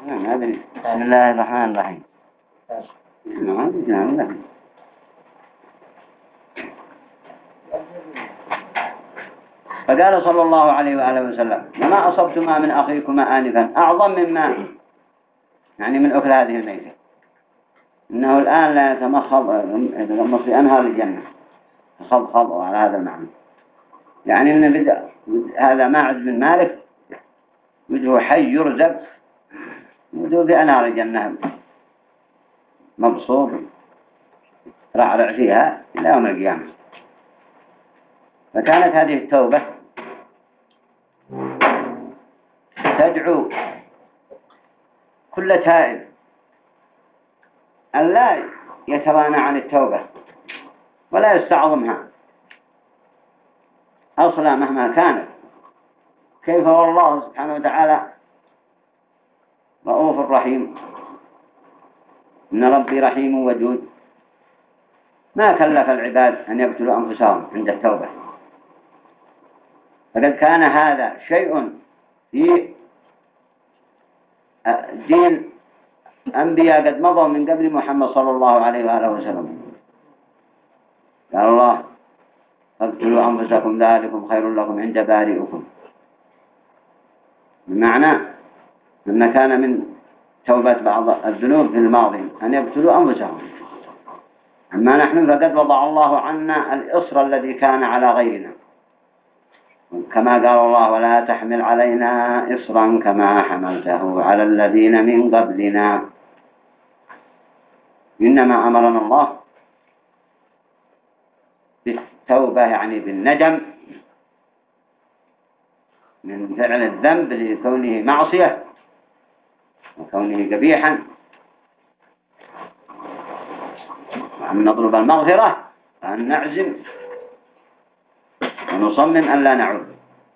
ما أدري. بسم الله الرحمن الرحيم. نعم. فقال صلى الله عليه وآله وسلم: وما أصبتما من أخيكما آنفا أعظم مما يعني من أكل هذه الميتة، إنه الآن لا يتغمص في أنهار الجنة خض على هذا المعنى، يعني إن بدأ هذا ماعز بن مالك وجهه حي يرزق وجهه في أنهار الجنة مبسوط رعرع فيها إلى يوم القيامة. فكانت هذه التوبة تدعو كل تائب أن لا يتوانى عن التوبة ولا يستعظمها أصلا مهما كانت. كيف والله سبحانه وتعالى رؤوف رحيم، إن ربي رحيم ودود، ما كلف العباد أن يقتلوا أنفسهم عند التوبة. فقد كان هذا شيء في دين أنبياء قد مضوا من قبل محمد صلى الله عليه وآله وسلم. قال الله: فاقتلوا أنفسكم ذلكم خير لكم عند بارئكم، بمعنى لما كان من توبة بعض الذنوب في الماضي أن يقتلوا أنفسهم. أما نحن فقد وضع الله عنا الإصر الذي كان على غيرنا، كما قال الله: ولا تحمل علينا إصرا كما حملته على الذين من قبلنا. إنما أمرنا الله بالتوبة يعني بالندم من فعل الذنب لكونه معصية وكونه قبيحا، وأن نطلب المغفرة وأن نعزم ونصمم أن لا نعود.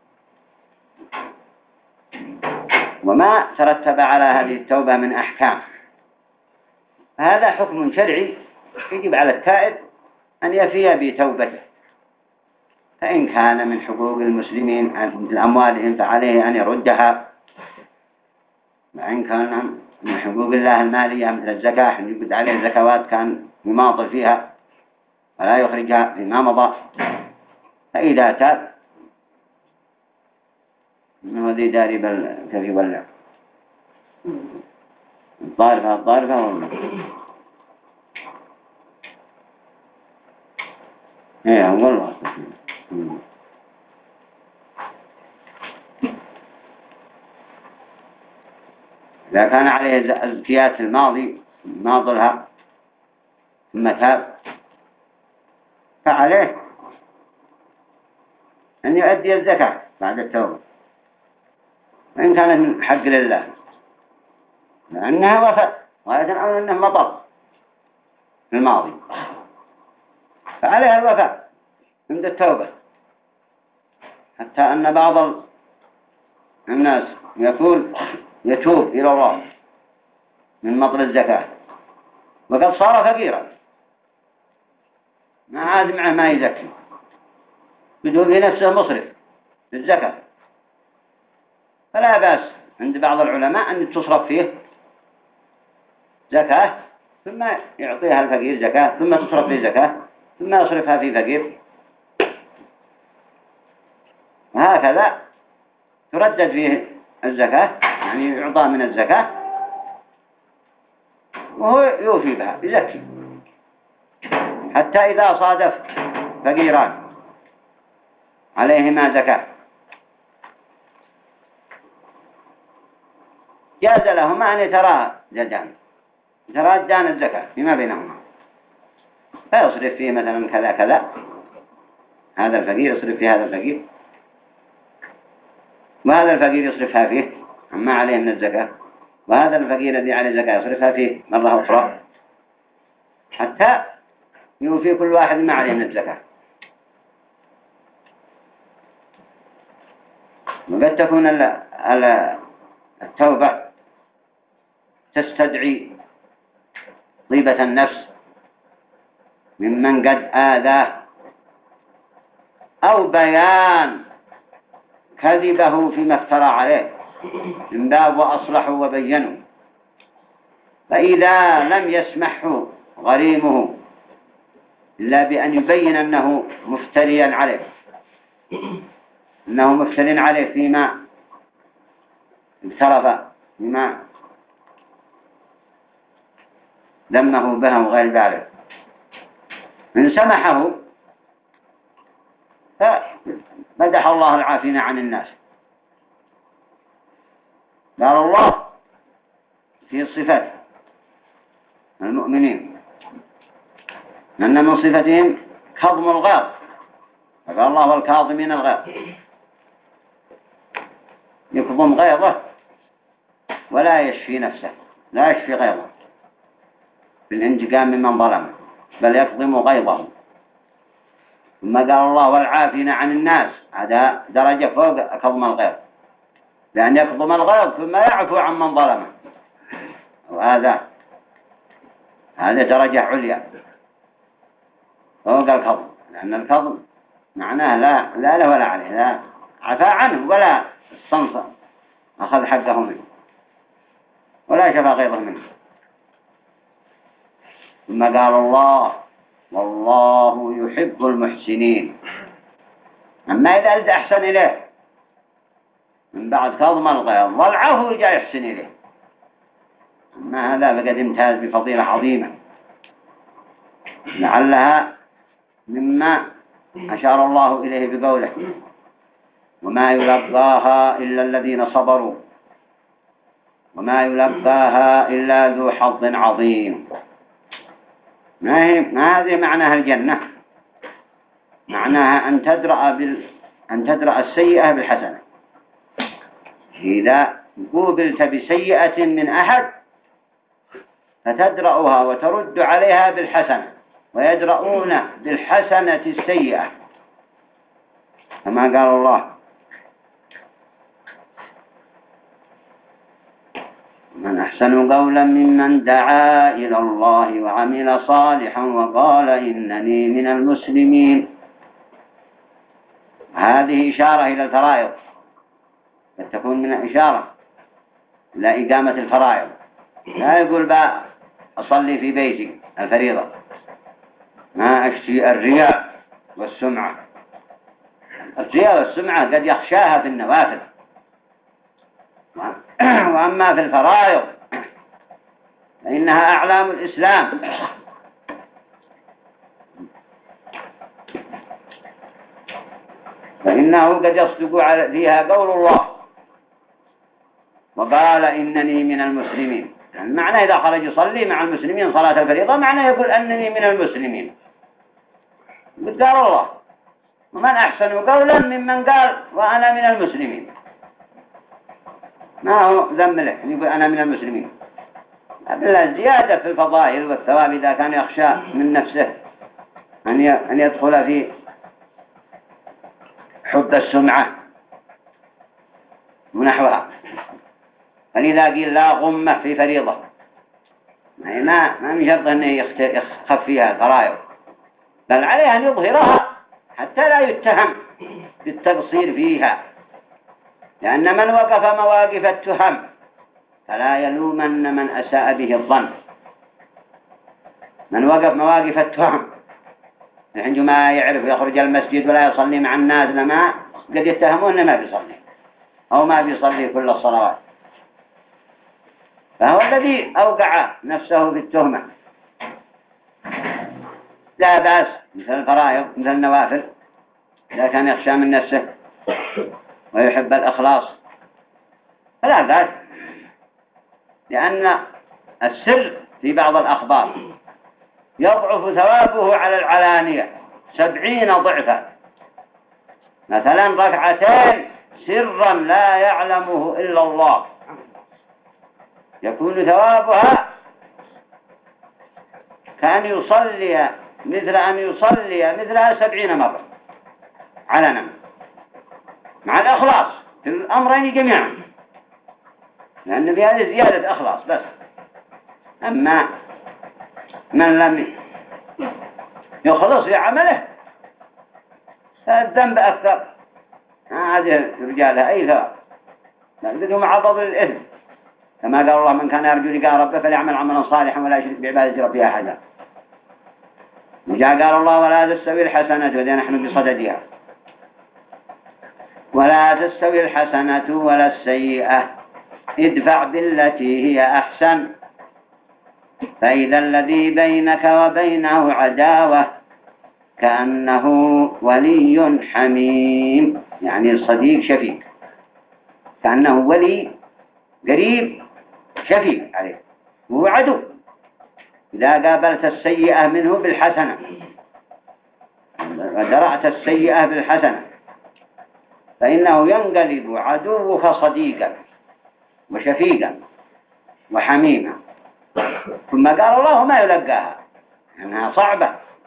وما ترتب على هذه التوبة من أحكام، هذا حكم شرعي يجب على التائب أن يفي بتوبته. فإن كان من حقوق المسلمين مثل أموالهم فعليه أن يردها، وإن كان من حقوق الله المالية مثل الزكاة أن يجب عليه الزكوات كان يماطل فيها ولا يخرجها فيما مضى. فإذا تاب إنه ذي داري كيف يولع الطارفة والله. إيه والله. إذا كان عليه الزكيات الماضي ماضلها ثم تاب فعليه أن يؤدي الزكاة بعد التوبة، وإن كانت من حق لله لأنها وفاء ويتنعون أنه مطر في الماضي، فعليها الوفاء عند التوبة. حتى أن بعض الناس يتوب إلى الله من مطر الزكاة وقد صار فقيرا ما عاد معه ما يزكي، بدون في نفسه مصرف للزكاة، فلا بأس عند بعض العلماء أن تصرف فيه زكاة ثم يعطيها الفقير زكاة ثم تصرف فيه زكاة ثم يصرفها في فقير، وهكذا تردد فيه الزكاة، يعني يعطى من الزكاة وهو يوفي بها يزكي. حتى إذا صادف فقيران عليهما زكاة جاز لهما أن يتراجعان الزكاة فيما بينهما، فيصرف فيه مثلا كذا كذا، هذا الفقير يصرف في هذا الفقير وهذا الفقير يصرفها فيه عما عليه من الزكاة، وهذا الفقير الذي عليه الزكاة يصرفها فيه مرة أخرى حتى يوفي كل واحد ما عليه من الزكاة. وقد تكون التوبة تستدعي طيبة النفس ممن قد آذاه أو بيان كذبه فيما افترى عليه من باب وأصلحوا وبينوا، فإذا لم يسمحه غريمه إلا بأن يبين أنه مفتريا عليه، أنه مفتري عليه فيما اقترف، فيما ذمه به وغير ذلك، إن سمحه فمدح الله العافين عن الناس. قال الله في صفات المؤمنين أن من صفتهم كظم الغيظ، فقال الله والكاظمين الغيظ، يكظم غيظه ولا يشفي نفسه، لا يشفي غيظه بالانتقام ممن ظلمه، بل يكظم غيظه. ثم قال الله والعافين عن الناس، هذا درجة فوق كظم الغيظ، لأن يكظم الغيظ ثم يعفو عن من ظلمه، وهذا درجة عليا فوق الكظم، لأن الكظم معناه لا له ولا عليه، لا عفا عنه ولا استنصر أخذ حقه منه ولا شفى غيظه منه. ثم قال الله والله يحب المحسنين. أما إذا أنت أحسن إليه من بعد كظم الغيظ والعفو جاء يحسن إليه، أما هذا فقد امتاز بفضيلة عظيمة لعلها مما أشار الله إليه بقوله وما يلقاها إلا الذين صبروا وما يلقاها إلا ذو حظ عظيم. ما هذه معناها الجنة، معناها أن تدرأ السيئة بالحسنة. إذا قوبلت بسيئة من أحد فتدرأها وترد عليها بالحسنة، ويدرؤون بالحسنة السيئة، كما قال الله من أحسن قولا ممن دعا إلى الله وعمل صالحا وقال إنني من المسلمين. هذه إشارة إلى الفرائض، قد تكون من إشارة إلى إقامة الفرائض. لا يقول بقى أصلي في بيتي الفريضة، ما أشتي الرياء والسمعة. الرياء والسمعة قد يخشاها في النوافل، وأما في الفرائض فإنها أعلام الإسلام، فإنه قد يصدق فيها قول الله وقال إنني من المسلمين. يعني معنى إذا خرج يصلي مع المسلمين صلاة الفريضة معنى يقول أنني من المسلمين. قال الله ومن أحسن قولا ممن قال وأنا من المسلمين، ما هو ذنب له يقول أنا من المسلمين. أبلا زيادة في الفضائل والثواب إذا كان يخشى من نفسه أن يدخل في حب السمعة ونحوها. فلذا قيل لا غمة في فريضة، ما من شرط أنه يخف فيها الفرائض، بل عليه أن يظهرها حتى لا يتهم بالتقصير فيها، لأن من وقف مواقف التهم فلا يلومن من أساء به الظن. من وقف مواقف التهم عندما يعرف يخرج المسجد ولا يصلي مع الناس لما قد يتهمون ما بيصلي أو ما بيصلي كل الصلوات، فهو الذي أوقع نفسه في التهمة. لا بأس مثل الفرائض مثل النوافل إذا كان يخشى من نفسه ويحب الإخلاص فلا بأس، لأن السر في بعض الأخبار يضعف ثوابه على العلانية 70 ضعفا. مثلا ركعتين سرا لا يعلمه إلا الله يكون ثوابها كأن يصلي مثلها 70 مرة علنا مع الإخلاص في الأمرين جميعا، لأن في هذه زيادة إخلاص بس. أما من لم يخلص في عمله فالذنب أكثر، هذه رجالها أي ثواب لأنهم عرضوا للإثم كما قال الله من كان يرجو لقاء ربه فليعمل عملا صالحا ولا يشرك بعبادة ربه أحدا. وجاء قال الله ولا تستوي الحسنة وذي نحن بصددها ولا تستوي الحسنة ولا السيئة ادفع بالتي هي أحسن فإذا الذي بينك وبينه عداوة كأنه ولي حميم، يعني صديق شفيق، كأنه ولي قريب شفيق عليه، هو عدو. إذا قابلت السيئة منه بالحسنة ودرعت السيئة بالحسنة فإنه ينقلب عدوك صديقا وشفيقا وحميما. ثم قال الله ما يلقاها أنها صعبة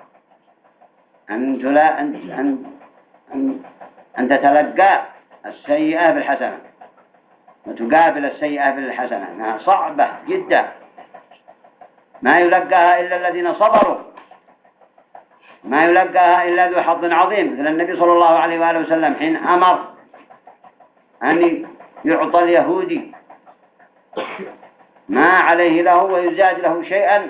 أن تتلقى السيئة بالحسنة وتقابل السيئة بالحسنة، أنها صعبة جدا ما يلقاها إلا الذين صبروا، ما يلقاها إلا ذو حظ عظيم، مثل النبي صلى الله عليه وآله وسلم حين أمر أن يعطى اليهودي ما عليه له ويزاد له شيئا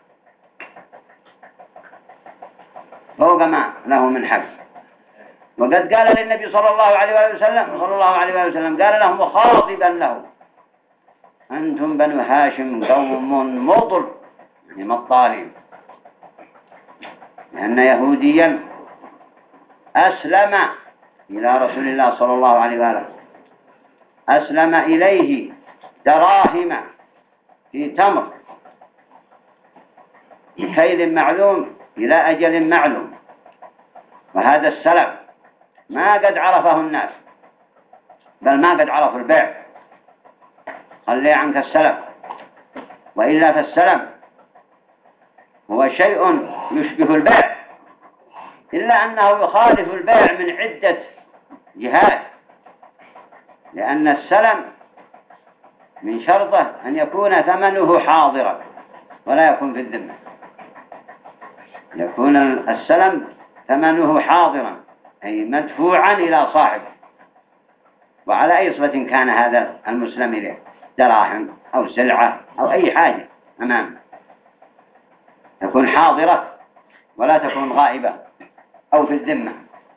فوق ما له من حق. وقد قال للنبي صلى الله عليه وسلم قال لهم مخاطبا له أنتم بنو هاشم قوم مضر، يعني مطالين، لأن يهوديا أسلم إلى رسول الله صلى الله عليه وآله، أسلم إليه دراهم في تمر بكيل معلوم إلى أجل معلوم، وهذا السلم ما قد عرفه الناس، بل ما قد عرفوا البيع. خلي عنك السلم، وإلا فالسلم هو شيء يشبه البيع، إلا أنه يخالف البيع من عدة جهات، لأن السلم من شرطه أن يكون ثمنه حاضرا ولا يكون في الذمة، يكون السلم ثمنه حاضرا أي مدفوعا إلى صاحبه، وعلى أي صفة كان هذا المسلم إليه، دراهم أو سلعة أو أي حاجة أمامه، تكون حاضرة ولا تكون غائبة أو في الذمة.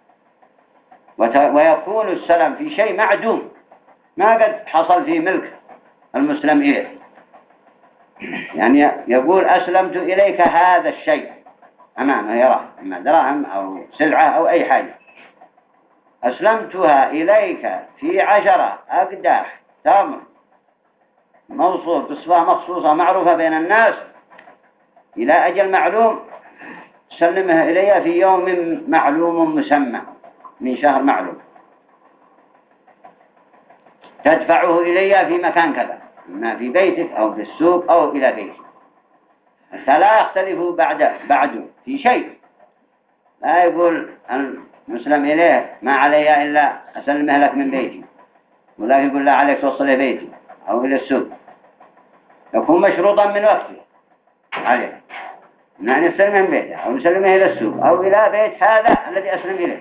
ويكون السلم في شيء معدوم ما قد حصل في ملك المسلم إليه، يعني يقول أسلمت إليك هذا الشيء أمامه يراه، إما دراهم أو سلعة أو أي حاجة، أسلمتها إليك في 10 أقداح تمر موصوف بصفة مخصوصة معروفة بين الناس إلى أجل معلوم، سلمها إلي في يوم معلوم مسمى من شهر معلوم، تدفعه إلي في مكان كذا، إما في بيتك أو في السوق أو إلى بيتك، فلا يختلفوا بعده في شيء. لا يقول المسلم إليه ما علي إلا أسلمه لك من بيتي، ولا يقول لا عليك توصله بيتي أو إلى السوق، يكون مشروطا من وقته عليه، يعني يسلمه من بيته أو يسلمه إلى السوق أو إلى بيت هذا الذي أسلم إليه،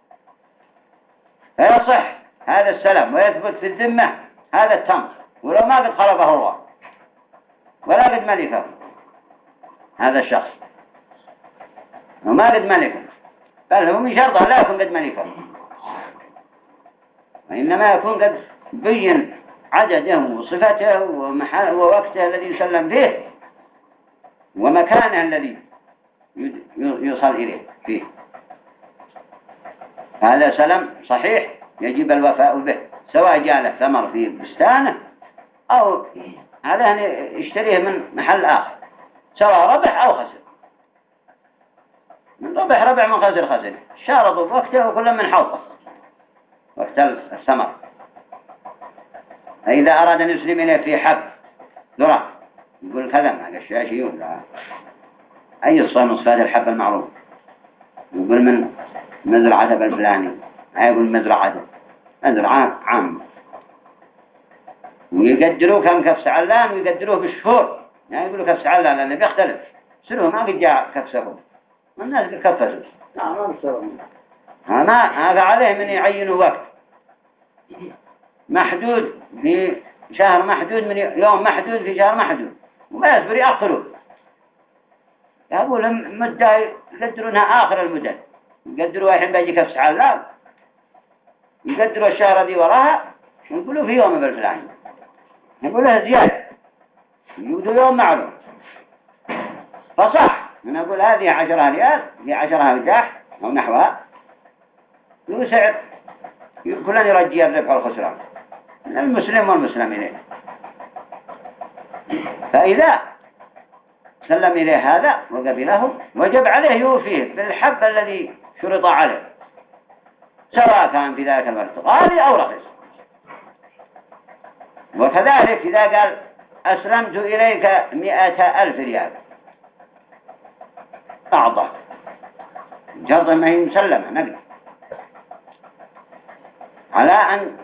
فيصح هذا السلام ويثبت في الذمة هذا التمر، ولو ما قد خلقه الله ولا قد ملكه هذا الشخص، وما قد ملكه، بل هو من شرطه لا يكون قد ملكه، وإنما يكون قد بين عدده وصفته ووقته الذي يسلم فيه ومكانه الذي يوصل إليه فيه. هذا سلم صحيح يجب الوفاء به، سواء جاء له ثمر في بستانه أو هذا يشتريه من محل آخر، سواء ربح أو خسر، من ربح ربح من خسر خسر، شارطوا بوقته وكل من حوطه وقت الثمر. فإذا أراد أن يسلم إليه في حب ذرة يقول كذا ما قشاشي ولا أي صفة من صفات الحب المعروف، يقول من مزرعة الفلاني، ما يقول مزرعة عام، ويقدروه كم كف سعلان ويقدروه بالشهور، يعني يقولوا كف سعلان لأنه بيختلف سنوه ما قد جاء كف سهول، والناس بكفسوا ما هذا عليه من يعينوا وقت محدود شهر محدود من يوم محدود في شهر محدود وما يصبر يأخره. يقول مدة يقدرونها آخر المدة، يقدروا الحين بيجي كف ساعة، لا يقدروا الشهر دي وراها يقولوا في يوم بالفلاني، يقولها زيادة يقولوا يوم معلوم. فصح أنا أقول هذه 10 ريال، هي 10 وجاح أو نحوها، يسعر كلنا يرجي الربح والخسران من المسلم والمسلم إليه. فإذا سلم إليه هذا وقبله وجب عليه يوفيه بالحب الذي شرط عليه، سواء كان في ذلك الوقت غالي أو رخيص. وكذلك إذا قال أسلمت إليك 100,000 ريال أعطى جرد ما هي مسلمة نقل، على أن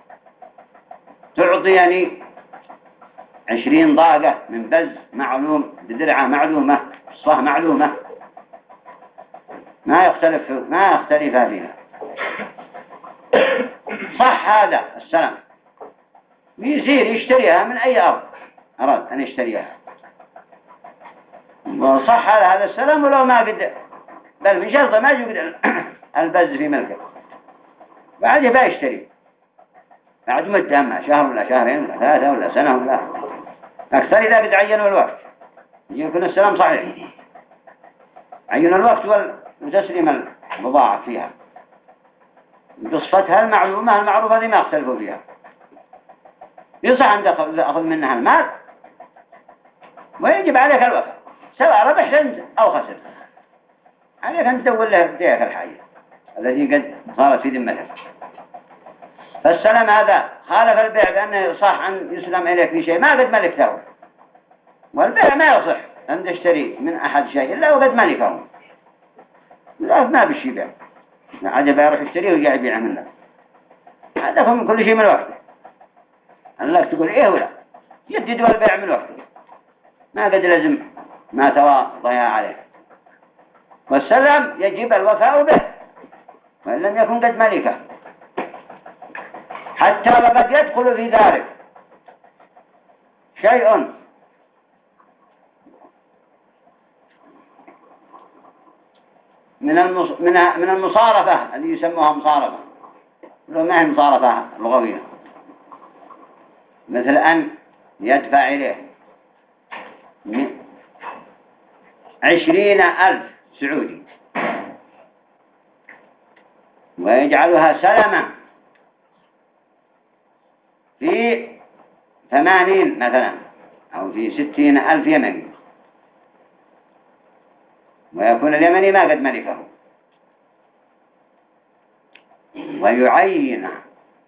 تعطيني 20 ضاقة من بز معلوم بدرعة معلومة صه معلومة ما يختلف فيها. صح هذا السلام، يصير يشتريها من أي أرض أراد أن يشتريها، وصح هذا السلام ولو ما قد، بل من شرط ما يوجد البز في ملكه، بعد يبقى يشتري بعد مدة، أما شهر ولا شهرين ولا 3 ولا سنة ولا أكثر، إذا قد عينوا الوقت يكون السلام صحيح، عينوا الوقت وتسليم المضاعف فيها بصفتها المعروفة دي ما اختلفوا فيها. يصح أن تأخذ منها المال ويجب عليك الوفاء، سواء ربحت أنت أو خسرت، عليك أن تدور له ديك الحاجة التي قد صارت في ذمتك. فالسلام هذا خالف البيع بأنه صح أن يسلم إليك في شيء ما قد ملكته، والبيع ما يصح أن تشتري من أحد شيء إلا وقد ملكه، لا ما بشي بيع عجب يروح يشتريه ويجي يبيعه منه، هذا هو من كل شيء من وقته، أنك تقول إيه ولا يجد والبيع من وقته ما قد لازم ما تواضع عليه. والسلام يجب الوفاء به وإن لم يكن قد ملكه، حتى وقد يدخل في ذلك شيء من المصارفة اللي يسموها مصارفة، ما هي مصارفة لغوية، مثل أن يدفع إليه 20,000 سعودي ويجعلها سلما في 80 مثلا أو في 60,000 يمني، ويكون اليمني ما قد ملكه، ويعين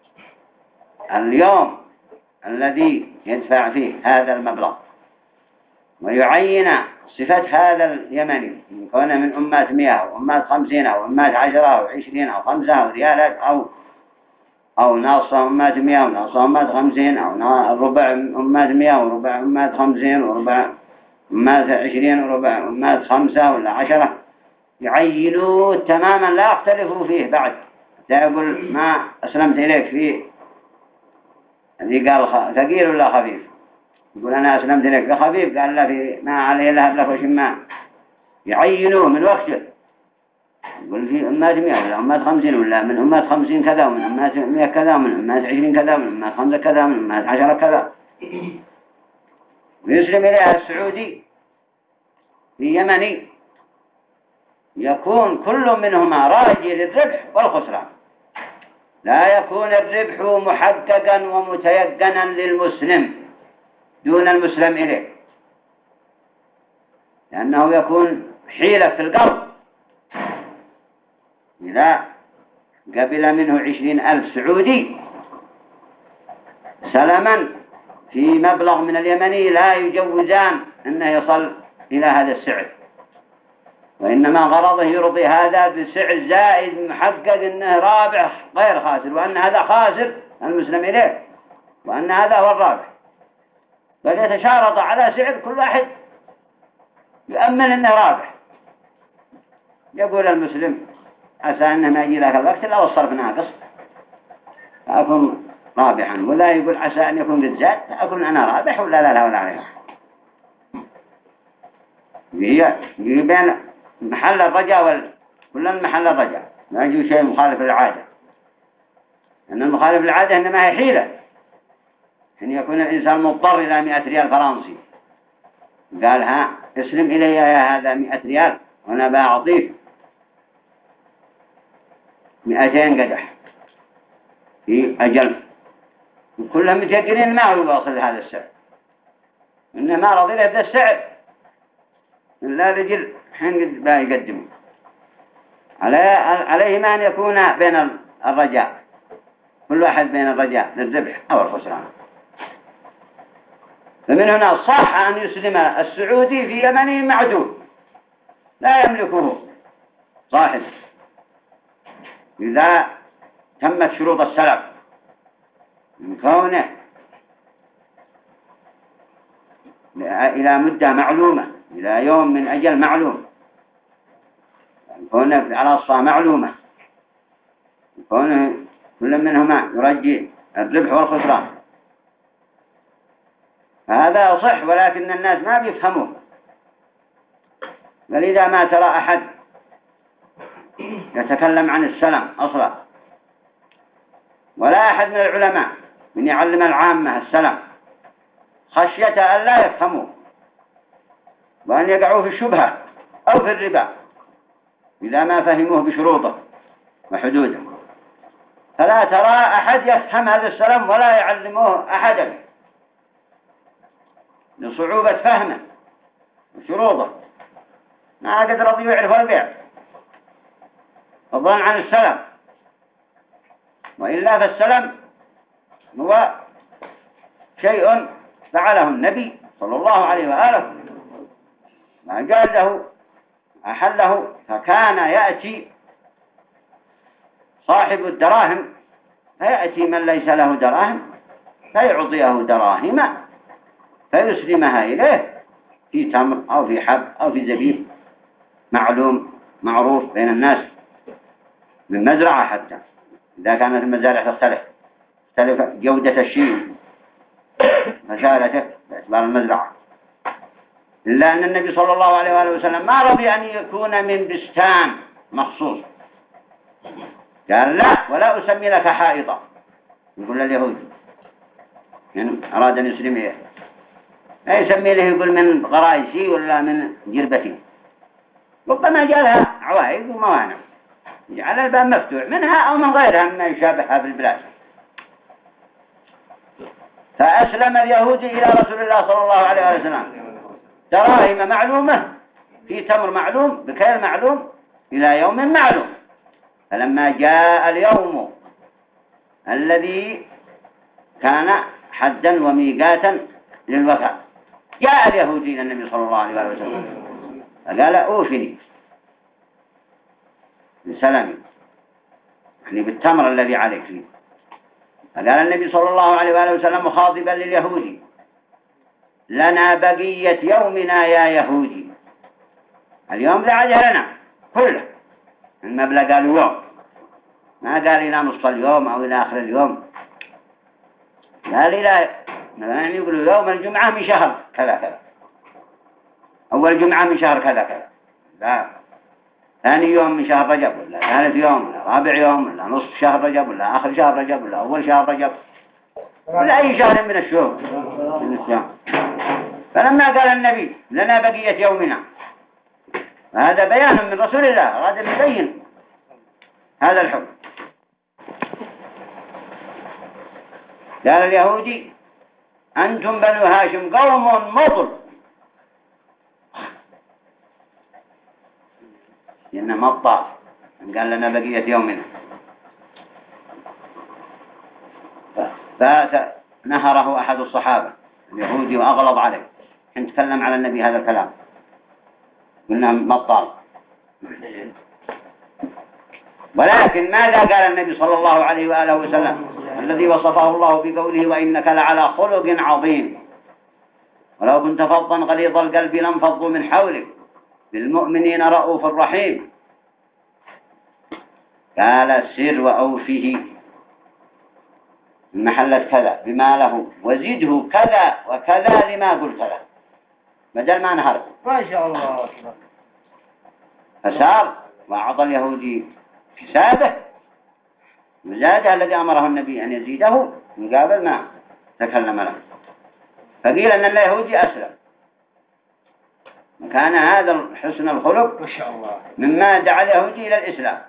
اليوم الذي يدفع فيه هذا المبلغ، ويعين صفة هذا اليمني من كونه من أمات 100 أو أمات 50 أو أمات 10 أو 20 أو 5 أو ريالات أو ناصة أمات 100 وناصة أمات 50 أو ربع أمات 100 وربع أمات 50 وربع أمات 20 وربع أمات 5 ولا 10، يعينوا تماما لا يختلفوا فيه بعد. يقول ما أسلمت إليك فيه الذي قال ثقيل ولا خفيف، يقول أنا أسلمت إليك بخفيف، قال لا في ما عليه لهب لك وشماء، يعينوه من وقته، يقول في أمات 100 ولا أمات 50 ولا من أمات 50 كذا ومن أمات 100 كذا ومن أمات 20 كذا ومن أمات 5 كذا ومن أمات 10 كذا، ويسلم إليها السعودي في يمني، يكون كل منهما راجي للربح والخسران، لا يكون الربح محققا ومتيقنا للمسلم دون المسلم إليه، لأنه يكون حيلة في القرض. إذا قبل منه 20,000 سعودي سلما في مبلغ من اليمني لا يجوزان أنه يصل إلى هذا السعر، وإنما غرضه يرضي هذا بسعر زائد محقق أنه رابح غير خاسر، وأن هذا خاسر المسلم إليه وأن هذا هو الرابح، فليتشارط على سعر كل واحد يؤمن أنه رابح. يقول المسلم عسى أنه ما يجي ذاك الوقت إلا والصرف ناقص، أكون رابحا، ولا يقول عسى أن يكون قد زاد أكون أنا رابح ولا لا ولا عليها. هي بين محل الرجاء كل محل الرجاء، لا يجوز شيء مخالف للعادة، أن المخالف للعادة إنما هي حيلة، أن يكون الإنسان مضطر إلى 100 ريال فرنسي، قال ها اسلم إلي يا هذا 100 ريال وأنا بأعطيك 200 قدح في أجل، وكلهم متيقنين ما هو يواصل هذا السعر، إنما رضي له هذا السعر إلا رجل حين قد يقدمه. عليهما أن يكون بين الرجاء، كل واحد بين الرجاء للذبح أو الخسران. فمن هنا صح أن يسلم السعودي في يمنه معدود لا يملكه صاحب إذا تمت شروط السلف من كونه إلى مدة معلومة، إلى يوم من أجل معلوم، كونه على الصلاة معلومة، كونه كل منهما يرجي الربح والخسران، هذا صح، ولكن الناس ما بيفهموه. ولذا ما ترى أحد يتكلم عن السلم أصلا، ولا أحد من العلماء من يعلم العامة السلم، خشية أن لا يفهموا وأن يقعوا في الشبهة أو في الربا إذا ما فهموه بشروطه وحدوده. فلا ترى أحد يفهم هذا السلم ولا يعلموه أحدا لصعوبة فهمه وشروطه، ما قد رضي يعرف البيع فضلا عن السلم. وإلا فالسلم هو شيء فعله النبي صلى الله عليه وآله، ما قال له أحله، فكان يأتي صاحب الدراهم فيأتي من ليس له دراهم فيعطيه دراهم فيسلمها إليه في تمر أو في حب أو في زبيب معلوم معروف بين الناس من مزرعة، حتى إذا كانت المزارع تختلف جودة الشيء مسالته باعتبار المزرعة. إلا أن النبي صلى الله عليه وآله وسلم ما رضي أن يكون من بستان مخصوص، قال لا ولا أسمي لك حائطا، يقول لليهود إن أراد أن يسلم إيه لا يسمي له، يقول من غرايسي ولا من جربتي، ربما جعلها عوائد وموانع، جعل الباب مفتوح منها أو من غيرها مما يشابهها في البلاد. فأسلم اليهودي إلى رسول الله صلى الله عليه وسلم دراهم معلومة في تمر معلوم بكيل معلوم إلى يوم معلوم. فلما جاء اليوم الذي كان حدا وميقاتا للوفاء جاء اليهودي إلى النبي صلى الله عليه وسلم فقال أوفني بسلامي، يعني بالتمر الذي عليك فيه. فقال النبي صلى الله عليه وآله وسلم مخاطبا لليهودي لنا بقية يومنا يا يهودي، اليوم لا عجل لنا كله، المبلغ قالوا يوم، ما قال إلى نصف اليوم أو إلى آخر اليوم، قال إلى يعني يقولوا يوم الجمعة من شهر كذا كذا، أول جمعة من شهر كذا كذا، لا ثاني يوم من شهر رجب ولا ثالث يوم ولا رابع يوم ولا نصف شهر رجب ولا آخر شهر رجب ولا أول شهر رجب ولا أي شهر من الشهور من الصيام. فلما قال النبي لنا بقية يومنا، هذا بيان من رسول الله أراد أن يبين هذا الحكم. قال اليهودي أنتم بنو هاشم قوم مطل، إنه مطال، قال لنا بقية يومنا، فنهره أحد الصحابة اليهودي وأغلظ عليه حين تكلم على النبي هذا الكلام، قلنا مطال. ولكن ماذا قال النبي صلى الله عليه وآله وسلم الذي وصفه الله بقوله وإنك لعلى خلق عظيم ولو كنت فظا غليظ القلب لانفضوا من حولك بالمؤمنين رؤوف رحيم. قال سر وأوفه من محلة كذا بما له وزده كذا وكذا لما قلت له، بدل ما نهرب. ما شاء الله. فسار وأعطى اليهودي كسابه وزاده الذي أمره النبي أن يزيده مقابل ما تكلم له. فقيل أن اليهودي أسلم، وكان هذا حسن الخلق ما شاء الله مما دعا اليهودي إلى الإسلام.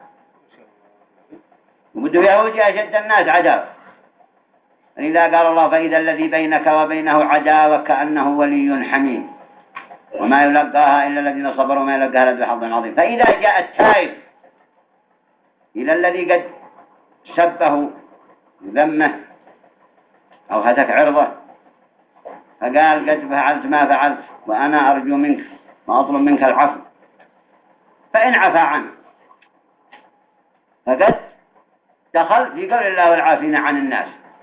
وبده يهودي أشد الناس عداوة، فإذا قال الله فإذا الذي بينك وبينه عداوة كأنه ولي حميم وما يلقاها إلا الذين صبروا وما يلقاها إلا ذو حظ عظيم. فإذا جاء التائب إلى الذي قد سبه ذمه أو هتك عرضه فقال قد فعلت ما فعلت وأنا أرجو منك وأطلب منك العفو، فإن عفى عنه فقد دخل في قول الله والعافين عن الناس.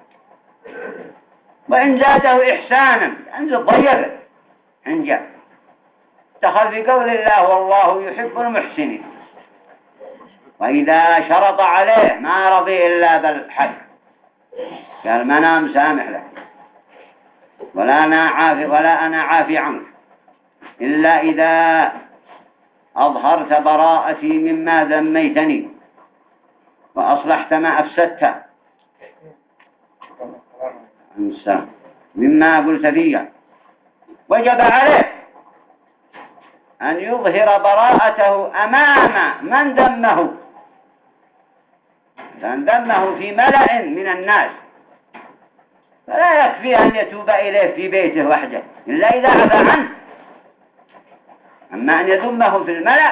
وإن زاده إحسانا أنزل ضيفه إن جاء دخل في قول الله والله يحب المحسنين. وإذا شرط عليه ما رضي إلا بالحق قال ما أنا مسامح لك ولا أنا عافي عنك إلا إذا أظهرت براءتي مما ذميتني وأصلحت ما أفسدت مما قلت فيه. وجب عليه أن يظهر براءته أمام من ذمه، لأن ذمه في ملأ من الناس فلا يكفي أن يتوب إليه في بيته وحده إلا إذا عفى عنه. أما أن يذمه في الملأ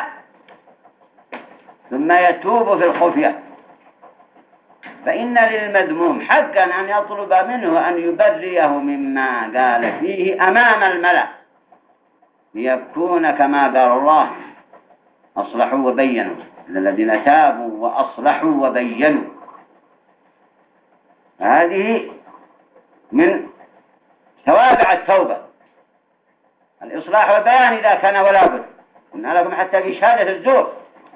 ثم يتوب في الخفية، فإن للمذموم حقا أن يطلب منه أن يبرئه مما قال فيه أمام الملأ ليكون كما قال الله أصلحوا وبينوا الذين تابوا وأصلحوا وبينوا. هذه من توابع التوبة الإصلاح والبيان إذا كان ولا بد. قلنا لكم حتى في شهادة الزور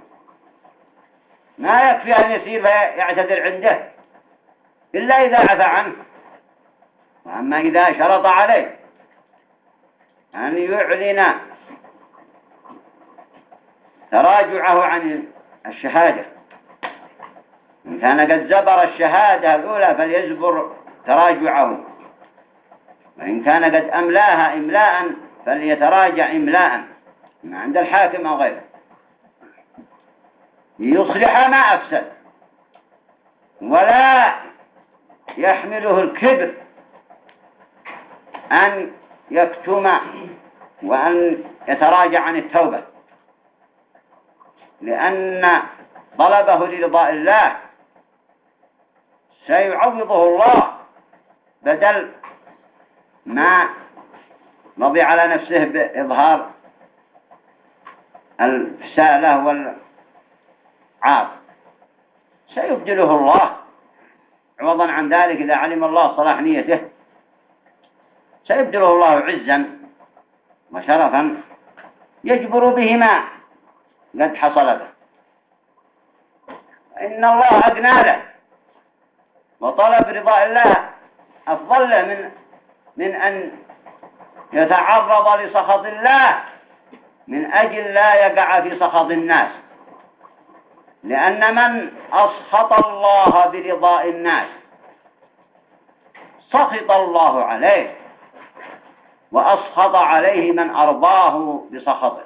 ما يكفي أن يسير فيعتذر عنده إلا إذا عفى عنه. وأما إذا شرط عليه أن يعلن تراجعه عن الشهادة، إن كان قد زبر الشهادة الأولى فليزبر تراجعه، وإن كان قد أملاها إملاء فليتراجع إملاء عند الحاكم أو غيره ليصلح ما أفسد. ولا يحمله الكبر أن يكتم وأن يتراجع عن التوبة، لأن طلبه لرضاء الله سيعوضه الله بدل ما مضي على نفسه بإظهار الفسالة والعار، سيبدله الله عوضا عن ذلك. إذا علم الله صلاح نيته سيبدله الله عزا وشرفا يجبر به ما قد حصل به. إن الله أغنى له وطلب رضاء الله أفضل له من أن يتعرض لسخط الله من أجل لا يقع في سخط الناس، لأن من أسخط الله برضاء الناس سخط الله عليه وأسخط عليه من أرضاه بسخطه.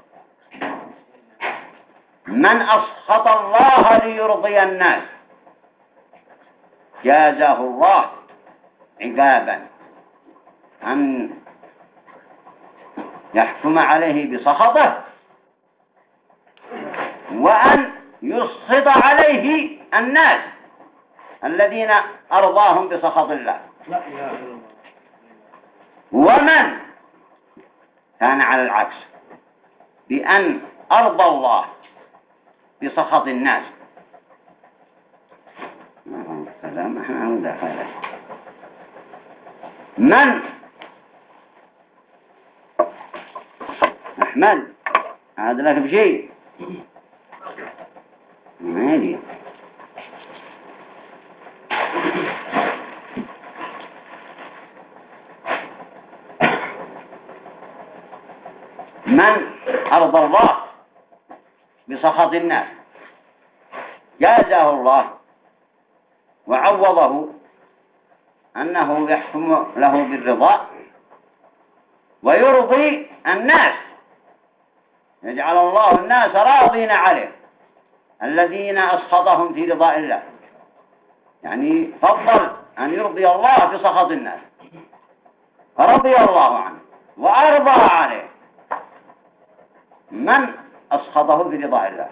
من أسخط الله ليرضي الناس جازاه الله عقابا أن يحكم عليه بسخطه وأن يسخط عليه الناس الذين أرضاهم بسخط الله. ومن كان على العكس بأن أرضى الله بسخط الناس من أحمد هذا لك بشيء ما يدي من أرضى الله بسخط الناس جازاه الله وعوضه أنه يحكم له بالرضا ويرضي الناس، يجعل الله الناس راضين عليه الذين أسخطهم في رضاء الله، يعني فضل أن يرضي الله بسخط الناس فرضي الله عنه وأرضى عليه من أسخطه برضاء الله.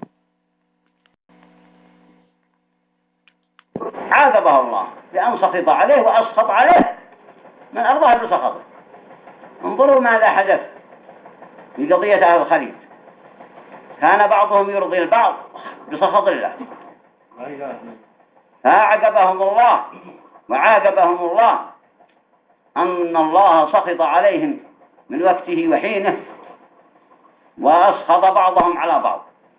عاقبه الله بأن سخط عليه وأسخط عليه من أرضاه بسخطه. انظروا ماذا حدث في قضية أهل الخليج، كان بعضهم يرضي البعض بسخط الله فأعقبهم الله وعاقبهم الله أن الله سخط عليهم من وقته وحينه وأسخط بعضهم على بعض،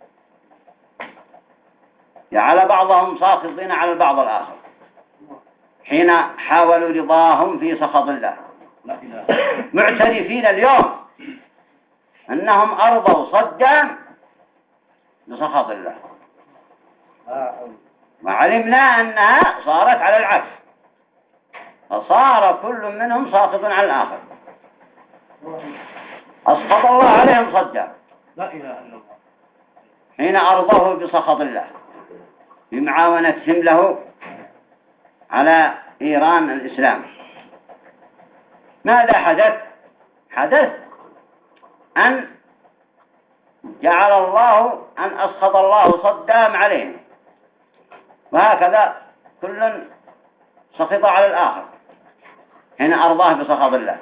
جعل بعضهم ساخطين على البعض الآخر حين حاولوا رضاهم في سخط الله، معترفين اليوم أنهم أرضوا صدا بسخط الله، وعلمنا أنها صارت على العكس، فصار كل منهم ساخط على الآخر، أسخط الله عليهم صدا حين أرضوه بسخط الله بمعاونتهم له على إيران الإسلام. ماذا حدث؟ حدث أن جعل الله أن أسخط الله صدام عليهم، وهكذا كل سخط على الآخر حين أرضاه بسخط الله.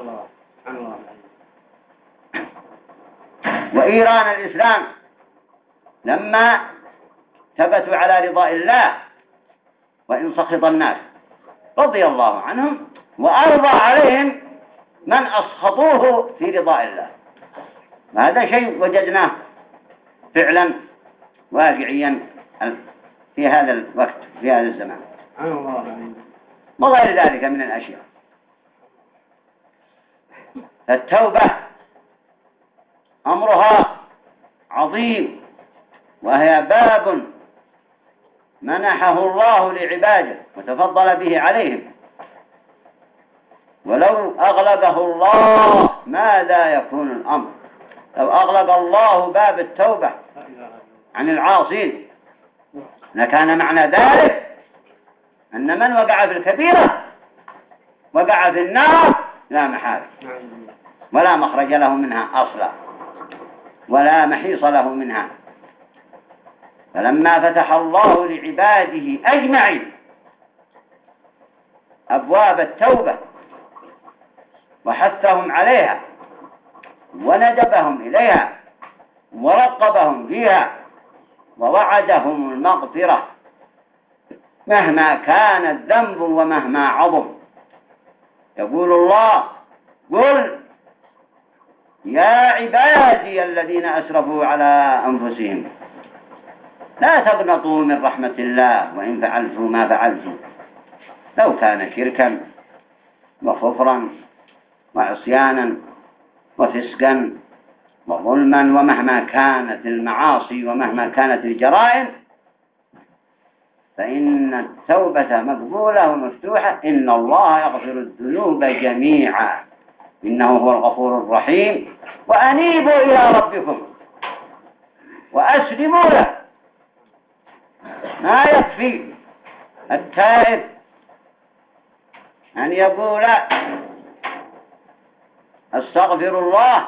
وإيران الإسلام لما ثبتوا على رضاء الله وإن سخط الناس رضي الله عنهم وأرضى عليهم من أسخطوه في رضاء الله. هذا شيء وجدناه فعلا واقعيا في هذا الوقت في هذا الزمان وغير ذلك من الأشياء. التوبة أمرها عظيم، وهي باب منحه الله لعباده وتفضل به عليهم، ولو أغلقه الله ماذا يكون الأمر؟ لو أغلق الله باب التوبة عن العاصين لكان معنى ذلك أن من وقع في الكبيرة وقع في النار لا محال ولا مخرج له منها أصلا ولا محيص له منها. فلما فتح الله لعباده أجمعين أبواب التوبة وحثهم عليها وندبهم إليها ورقبهم فيها ووعدهم المغفرة مهما كان الذنب ومهما عظم، يقول الله: قل يا عبادي الذين أسرفوا على أنفسهم لا تقنطوا من رحمة الله وإن فعلتوا ما فعلتم لو كان شركا وكفرا وعصيانا وفسقا وظلما ومهما كانت المعاصي ومهما كانت الجرائم فإن التوبة مقبولة ومفتوحة. إن الله يغفر الذنوب جميعا إنه هو الغفور الرحيم وأنيبوا إلى ربكم وأسلموا له. ما يكفي التائب أن يقول استغفر الله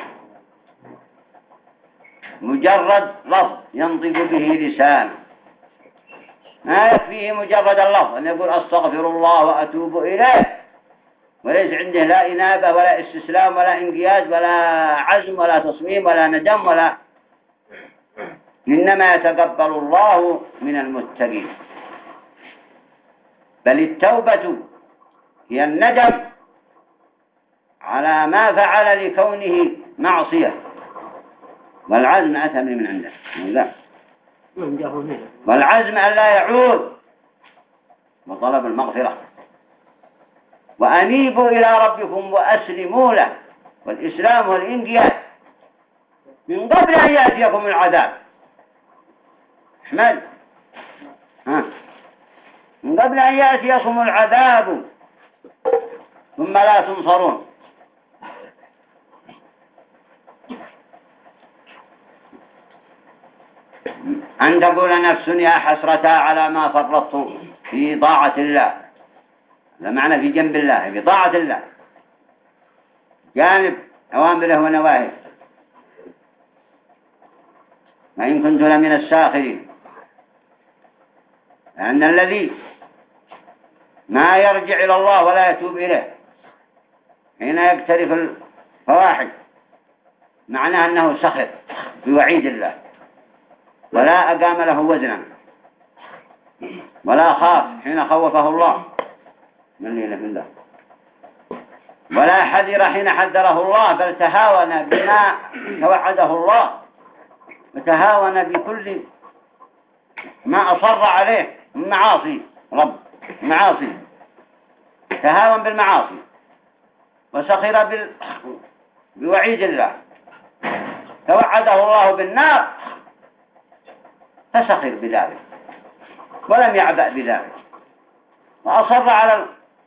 مجرد لفظ ينطق به لسانه، ما يكفيه مجرد اللفظ أن يقول استغفر الله وأتوب إليه وليس عنده لا إنابة ولا استسلام ولا انقياد ولا عزم ولا تصميم ولا ندم ولا، إنما يتقبل الله من المتقين. بل التوبة هي الندم على ما فعل لكونه معصية والعزم أتى من عنده لا، والعزم أن لا يعود وطلب المغفرة. وأنيبوا إلى ربكم وأسلموا له والإسلام والإنقياد من قبل أن يأتيكم العذاب. احمد من قبل أن يأتيكم العذاب ثم لا تنصرون. أن تقول نفس يا حسرة على ما فرطت في طاعة الله. هذا معنى في جنب الله، في طاعة الله، جانب أوامره ونواهيه. وإن كنت لمن الساخرين، لأن الذي ما يرجع إلى الله ولا يتوب إليه حين يقترف الفواحش معناه أنه سخر بوعيد الله، ولا أقام له وزنا، ولا خاف حين خوفه الله من ليلة الله، ولا حذر حين حذره الله، بل تهاون بما توعده الله، وتهاون بكل ما أصر عليه من معاصي معاصي، تهاون بالمعاصي وسخر بوعيد الله. توعده الله بالنار فسخر بذلك ولم يعبأ بذلك، وأصر على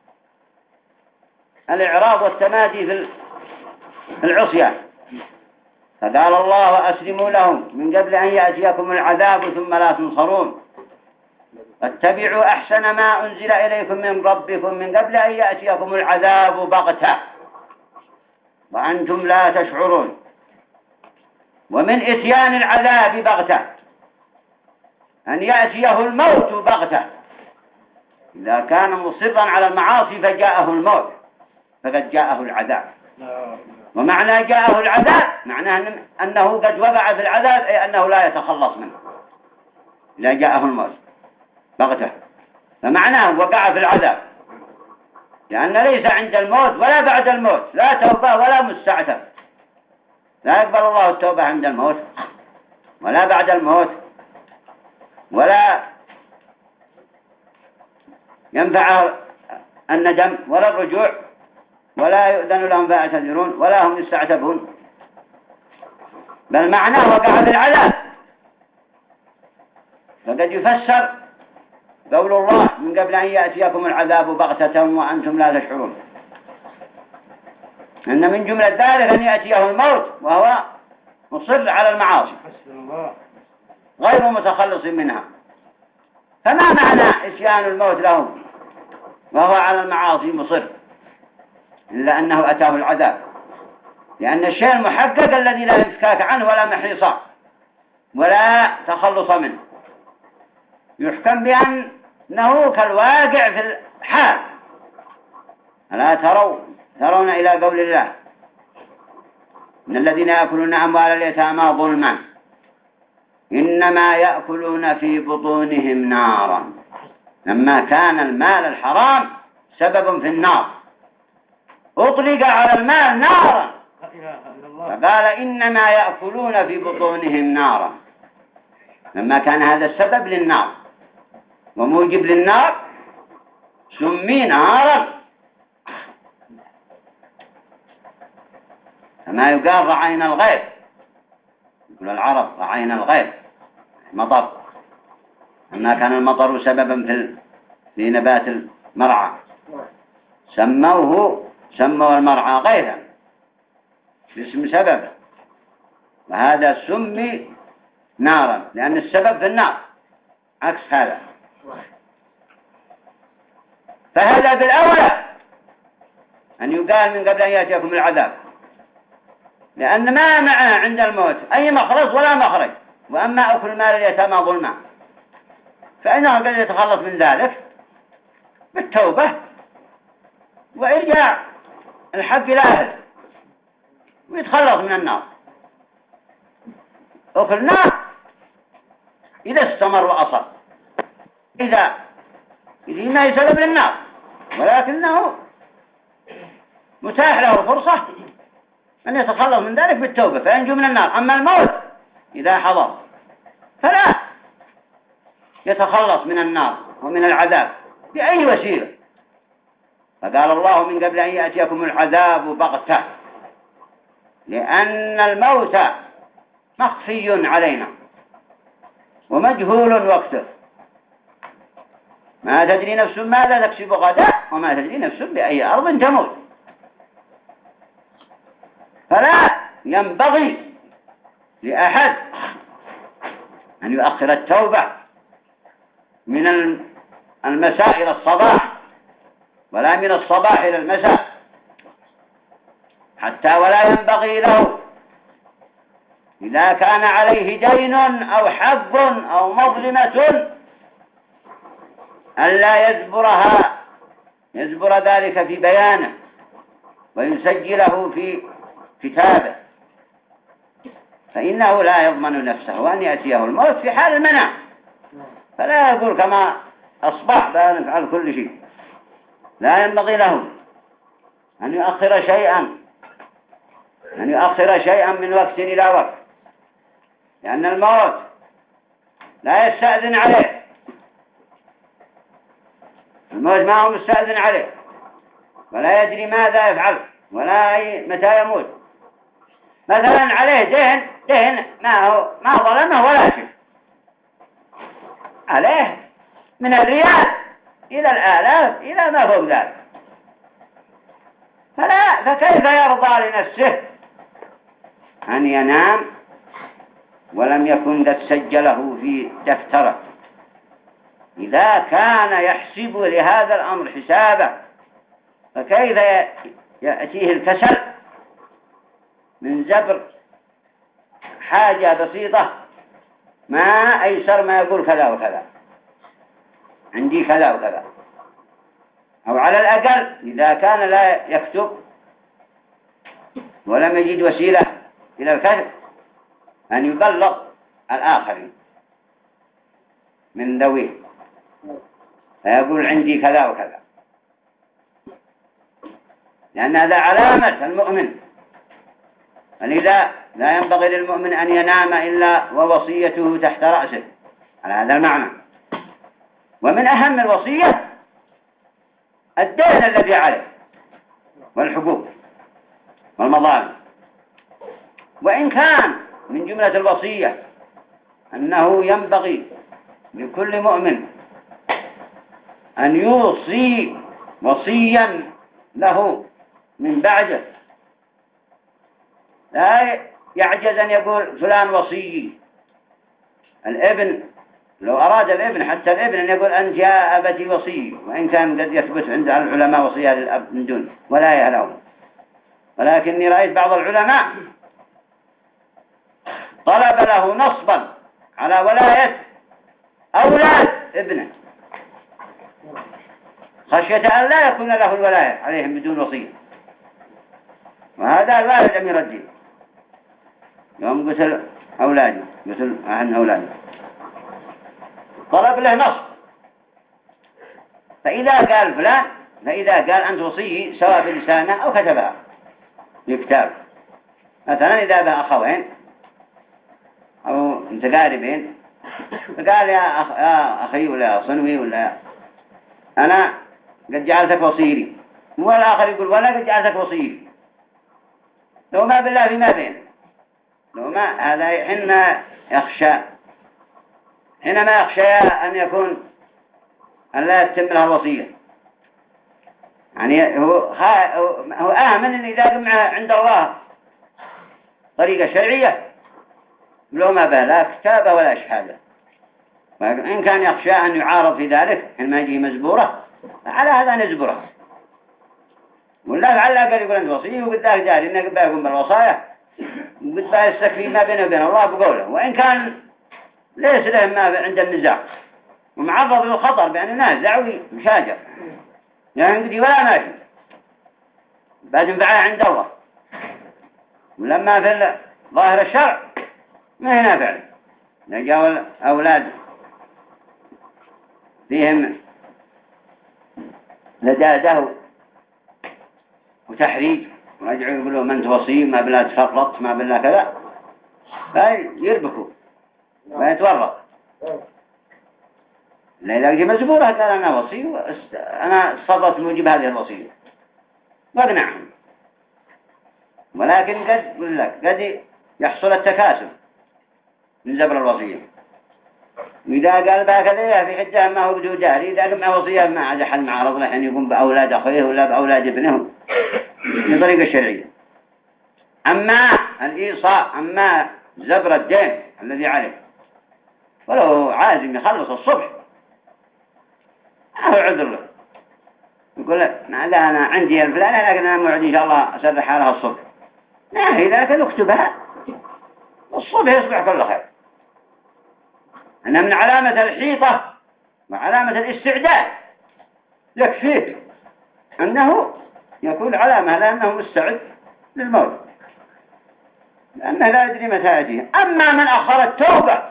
الإعراض والتمادي في العصيان. فقال الله وأسلموا لهم من قبل أن يأتيكم العذاب ثم لا تنصرون، واتبعوا أحسن ما أنزل إليكم من ربكم من قبل أن يأتيكم العذاب بغتة وأنتم لا تشعرون. ومن إتيان العذاب بغتة أن يأتيه الموت بغتة. إذا كان مصرا على المعاصي فجاءه الموت فقد جاءه العذاب. ومعنى جاءه العذاب معناه أنه قد وقع في العذاب، أي أنه لا يتخلص منه إذا جاءه الموت بغتة، فمعناه وقع في العذاب، لأن ليس عند الموت ولا بعد الموت لا توبة ولا مستعتب. لا يقبل الله التوبة عند الموت ولا بعد الموت، ولا ينفع الندم ولا الرجوع، ولا يؤذن لهم فيعتذرون ولا هم يستعتبون، بل معناه وقع في العذاب. فقد يفسر قول الله من قبل أن يأتيكم العذاب بغتة وأنتم لا تشعرون، أن من جملة ذلك أن يأتيه الموت وهو مصر على المعاصي غير متخلص منها. فما معنى إتيان الموت له وهو على المعاصي مصر إلا أنه أتاه العذاب؟ لأن الشيء المحقق الذي لا انفكاك عنه ولا محيص ولا تخلص منه يحكم بأنه كالواقع في الحال. ألا ترون إلى قول الله إن الذين يأكلون أموال اليتامى ظلما إنما يأكلون في بطونهم نارا. لما كان المال الحرام سبب في النار أطلق على المال نارا، فقال إنما يأكلون في بطونهم نارا. لما كان هذا السبب للنار وموجب للنار سمي نارا. كما يقال رعينا الغيب، يقول العرب رعينا الغيب مطر. لما كان المطر سببا في نبات المرعى سموا المرعى غيثا باسم سبب، وهذا سمي نارا لأن السبب في النار عكس هذا. فهذا بالأولى أن يقال من قبل أن يأتيكم العذاب، لأن ما معه عند الموت أي مخلص ولا مخرج. وأما أكل مال اليتامى ظلما فإنه قد يتخلص من ذلك بالتوبة وإرجاع الحق إلى أهله ويتخلص من النار. أكل النار إذا استمر وأصل، إذا ما يسبب للنار، ولكنه متاح له فرصة أن يتخلص من ذلك بالتوبة فينجو من النار. أما الموت إذا حضر فلا يتخلص من النار ومن العذاب بأي وسيلة. فقال الله من قبل أن يأتيكم العذاب بغتة لأن الموت مخفي علينا ومجهول وقته، ما تدري نفس ماذا تكسب غدا وما تدري نفس بأي أرض تموت. فلا ينبغي لأحد أن يؤخر التوبة من المساء إلى الصباح، ولا من الصباح إلى المساء، حتى ولا ينبغي له إذا كان عليه دين أو حق أو مظلمة ألا يزبر ذلك في بيانه ويسجله في كتابه، فإنه لا يضمن نفسه وأن يأتيه الموت في حال المنام. فلا يقول كما أصبح بنفعل كل شيء، لا ينبغي له أن يؤخر شيئا من وقت إلى وقت، لأن الموت لا يستأذن عليه، الموت ما هو مستأذن عليه، ولا يدري ماذا يفعل ولا متى يموت. مثلا عليه دين ما ظلمه ولا شيء، عليه من الريال إلى الآلاف إلى ما فوق ذلك، فكيف يرضى لنفسه أن ينام ولم يكن قد سجله في دفتره؟ إذا كان يحسب لهذا الأمر حسابه، فكيف يأتيه الكسل من زبر حاجة بسيطة، ما أيسر ما يقول كذا وكذا، عندي كذا وكذا. أو على الأقل إذا كان لا يكتب ولم يجد وسيلة إلى الكتب أن يبلغ الآخرين من ذويه، فيقول عندي كذا وكذا، لأن هذا علامة المؤمن. فلذا لا ينبغي للمؤمن أن ينام إلا ووصيته تحت رأسه على هذا المعنى. ومن أهم الوصية الدين الذي عليه والحقوق والمظالم. وإن كان من جملة الوصية أنه ينبغي لكل مؤمن أن يوصي وصيا له من بعده، لا يعجز أن يقول فلان وصي. الابن لو أراد الابن، حتى الابن، أن يقول أنت يا أبتي وصي، وإن كان قد يثبت عند العلماء وصية للأب من دون ولا يهلون. ولكني رأيت بعض العلماء طلب له نصبا على ولاية أولاد ابنه، خشية أن لا يكون له الولاية عليهم بدون وصية. وهذا لا يلزم يردين يوم قتل أولاده، قتل عن أولاده، طلب له نصب. فإذا قال فلان، فإذا قال أنت وصي سواء بلسانه أو كتبها بكتاب، مثلا إذا به أخوين أو متقاربين، فقال يا أخي ولا صنوي ولا أنا قد جعلتك وصيري، والآخر يقول ولا قد جعلتك وصيري، لو ما بالله فيما بين، لو ما هذا حين يخشى، حينما يخشى أن يكون أن لا يتم له الوصية. يعني هو آمن أن إذا جمع عند الله طريقة شرعية لو ما به لا كتابة ولا شهادة. وإن كان يخشى أن يعارض في ذلك حينما يجي مزبورة، على هذا نزبره، ولا لعل قال يقول أنت وصي وقد ذاك جاري إنه قد يقوم بالوصايا وقد يستكفي ما بينه وبين الله بقوله، وإن كان ليس له ما عند النزاع ومعرض للخطر بأن ينازع ويشاجر، يعني قد ولا ماشي بعد انفعاه عند الله. ولما في ظاهر الشرع ما هنا فعل نجاو أولاد فيهم لداده وتحريج، ورجعوا يقولوا من توصي ما بلا تفرط ما بلا كذا، فيربكوا ويتورط. إذا جي مزبورة قال أنا وصي، أنا صدرت موجب هذه الوصية واقنعهم. ولكن قد يقول لك قد يحصل التكاسل من زبر الوصية. وإذا قال بهكذا في حجة ما هو بدو جاري، إذا قام وصية ما عاد أحد معارض له أن يقوم بأولاد أخيه ولا بأولاد ابنه بطريقة شرعية. أما الإيصاء، أما زبر الدين الذي عليه ولو عازم يخلص الصبح هو عذر له، يقول لك لا أنا عندي الفلانة لكن أنا موعد إن شاء الله أسرح عليها الصبح، لا إذا كان اكتبها الصبح يصبح كل خير. أنها من علامة الحيطة وعلامة الاستعداد، يكفيه أنه يكون علامة لأنه مستعد للموت، لأنه لا يدري متى يأتيه. أما من أخر التوبة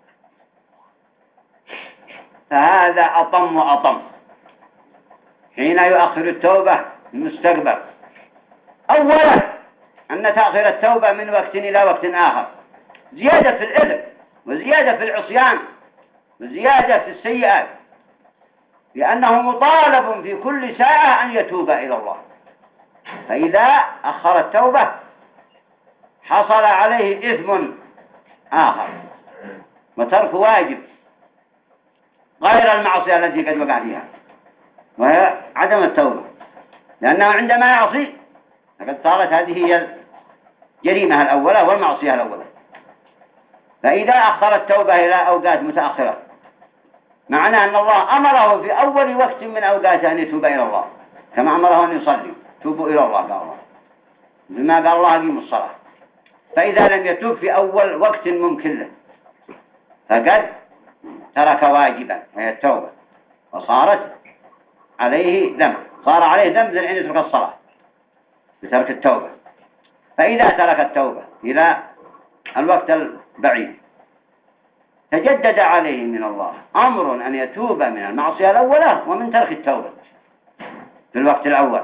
فهذا أطم وأطم. حين يؤخر التوبة المستقبل، أولا أن تأخير التوبة من وقت إلى وقت آخر زيادة في الإثم وزيادة في العصيان وزيادة في السيئات، لأنه مطالب في كل ساعة أن يتوب إلى الله. فإذا أخر التوبة حصل عليه إثم آخر وترك واجب غير المعصية التي قد وقع فيها، وهي عدم التوبة، لأنه عندما يعصي فقد صارت هذه هي الجريمة الأولى والمعصية الأولى. فإذا أخر التوبة إلى أوقات متأخرة معناه أن الله أمره في أول وقت من أوقاته أن يتوب إلى الله، كما أمره أن يصلي توبوا إلى الله، قال الله بما قال الله أقيموا الصلاة. فإذا لم يتوب في أول وقت ممكن له فقد ترك واجبا وهي التوبة، وصارت عليه ذنب، صار عليه ذنب أن يترك الصلاة بترك التوبة. فإذا ترك التوبة إلى الوقت البعيد تجدد عليه من الله أمر أن يتوب من المعصية الأولى ومن ترك التوبة في الوقت الأول.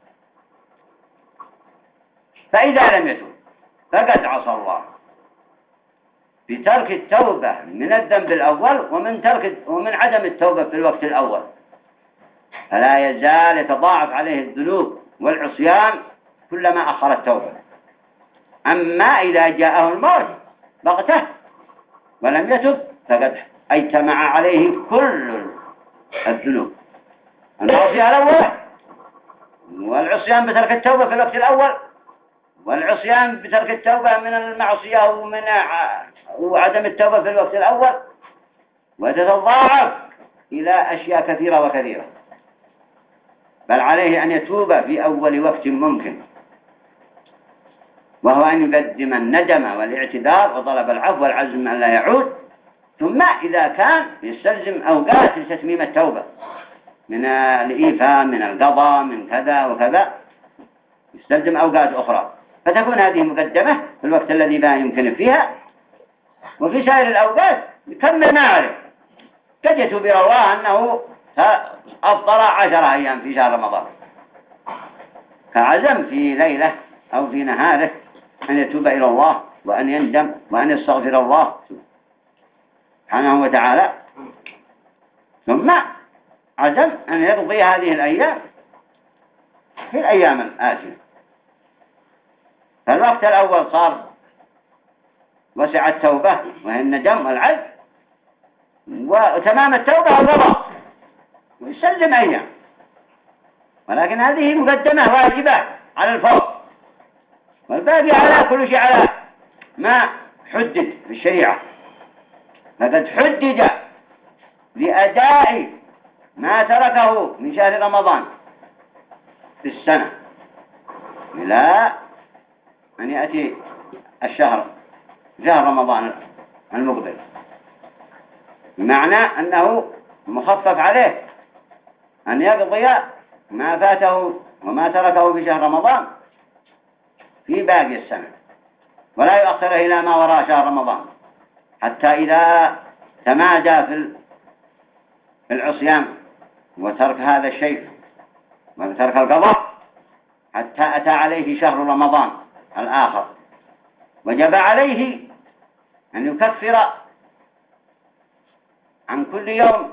فإذا لم يتوب فقد عصى الله بترك التوبة من الذنب الأول ومن عدم التوبة في الوقت الأول، فلا يزال يتضاعف عليه الذنوب والعصيان كلما أخر التوبة. أما إذا جاءه الموت بغته ولم يتب فقد اجتمع عليه كل الذنوب، المعصية الأولى والعصيان بترك التوبة في الوقت الأول، والعصيان بترك التوبة من المعصية وعدم التوبة في الوقت الأول، وتتضاعف إلى أشياء كثيرة وكثيرة. بل عليه أن يتوب في أول وقت ممكن، وهو أن يقدم الندم والاعتذار وطلب العفو والعزم أن لا يعود. ثم إذا كان يستلزم أوقات لتتميم التوبة من الإيفاء من القضاء من كذا وكذا، يستلزم أوقات أخرى، فتكون هذه مقدمة في الوقت الذي لا يمكن فيها، وفي سائر الأوقات يكمل ما عليه. قد يتوب إلى الله أنه أفطر 10 أيام في شهر رمضان، فعزم في ليلة أو في نهاره أن يتوب إلى الله وأن يندم وأن يستغفر الله سبحانه وتعالى، ثم عزم أن يقضي هذه الأيام في الأيام الآتية. فالوقت الأول صار وسع التوبة وهي الندم والعزم، وتمام التوبة الرضا ويسلم أيام، ولكن هذه مقدمة واجبة على الفور، والباقي على كل شيء على ما حدد في الشريعة. فقد حدد لأداء ما تركه من شهر رمضان في السنة إلى أن يأتي شهر رمضان المقبل، بمعنى أنه مخفف عليه أن يقضي ما فاته وما تركه في شهر رمضان في باقي السنة، ولا يؤخره إلى ما وراء شهر رمضان، حتى إذا تمادى في العصيان وترك هذا الشيء وترك القضاء حتى أتى عليه شهر رمضان الآخر، وجب عليه أن يكفر عن كل يوم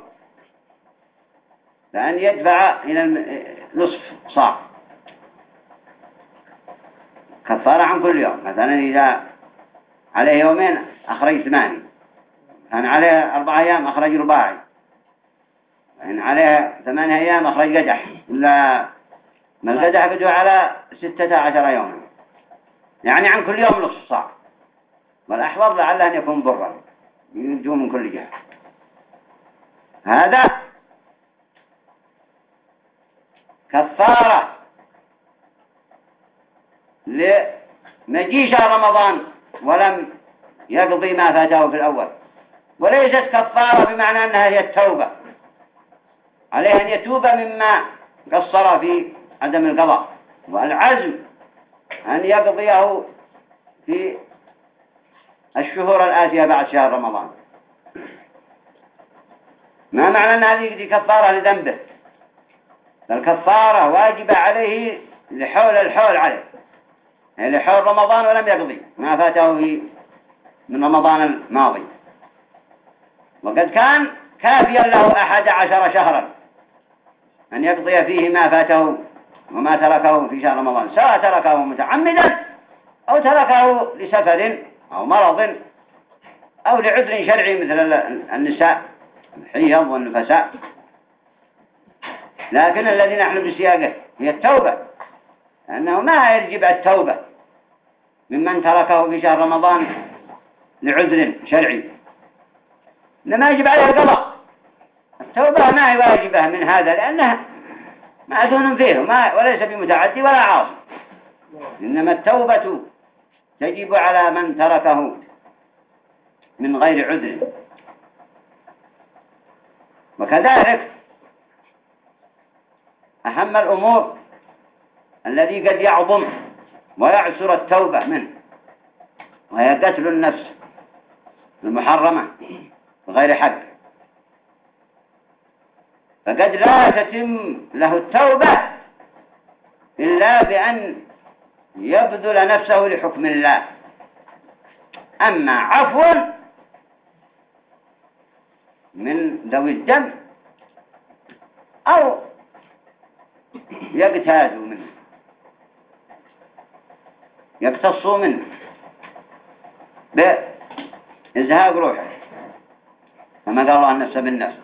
بأن يدفع إلى نصف صاع كفارة عن كل يوم. مثلا إذا عليه يومين أخرج 8، كان عليه 4 أيام أخرج رباعي، إن عليه 8 أيام أخرج قدح، إلا ما القدح بدو على 16 يوما، يعني عن كل يوم نصف صاع. والأحوط لعله أن يكون برا ينجو من كل جهة. هذا كفارة لمجيء شهر رمضان ولم يقضي ما فاته في الأول، وليست كفارة بمعنى أنها هي التوبة، عليه أن يتوب مما قصر في عدم القضاء، والعزم أن يقضيه في الشهور الآتية بعد شهر رمضان. ما معنى أن هذه كفارة لذنبه، الكفارة واجبة عليه لحول الحول عليه، يعني لحول رمضان ولم يقضي ما فاته من رمضان الماضي، وقد كان كافيا له 11 شهرا أن يقضي فيه ما فاته وما تركه في شهر رمضان، سواء تركه متعمدا أو تركه لسفر أو مرض أو لعذر شرعي مثل النساء الحيض والنفساء. لكن الذي نحن بسياقه هي التوبة، لأنه ما يجب التوبة ممن تركه في شهر رمضان لعذر شرعي، إنما يجب عليه القضاء. التوبة ما هي واجبة من هذا، لأنها معذور فيه وليس بمتعدي ولا عاصي، إنما التوبة تجب على من تركه من غير عذر. وكذلك أهم الأمور الذي قد يعظم ويعسر التوبة منه وهي قتل النفس المحرمة بغير حق، فقد لا تتم له التوبة إلا بأن يبذل نفسه لحكم الله. أما عفو من ذوي الدم أو يقتادوا منه يقتصوا منه بإزهاق روحه كما قال الله النفس بالنفس،